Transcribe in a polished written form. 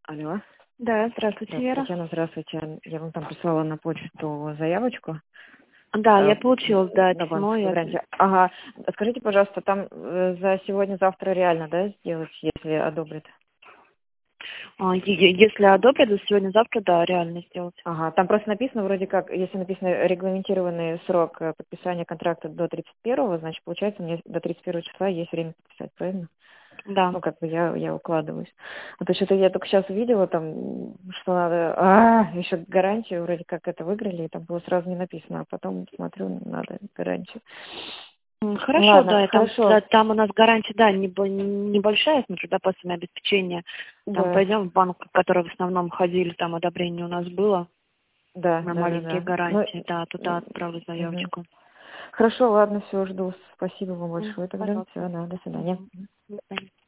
Алло. Да, здравствуйте, Вера. Татьяна, здравствуйте. Я вам там прислала на почту заявочку Да, я получила, да, на письмо. банковскую гарантию. Ага. Скажите, пожалуйста, там за сегодня-завтра реально, да, сделать, если одобрят? Если одобрят, то сегодня-завтра, да, реально сделать. Ага. Там просто написано вроде как, если написано регламентированный срок подписания контракта до 31-го, значит, получается, мне до 31 числа есть время подписать, правильно? Да. Ну, как бы я укладываюсь. А то что-то я только сейчас увидела, там, что надо... еще гарантию, вроде как это выиграли, и там было сразу не написано, а потом смотрю, надо гарантию. Хорошо, Ладно, да, хорошо. там у нас гарантия, да, небольшая, смотрю, запасами обеспечения. Там Да, пойдем в банк, в который в основном ходили, там одобрение у нас было да, на да, да, маленькие да. Ну, гарантии, да, туда отправлю мгм. заявочку. Хорошо, ладно, все, жду. Спасибо вам большое тогда. Пожалуйста. Все, да, до свидания. До свидания.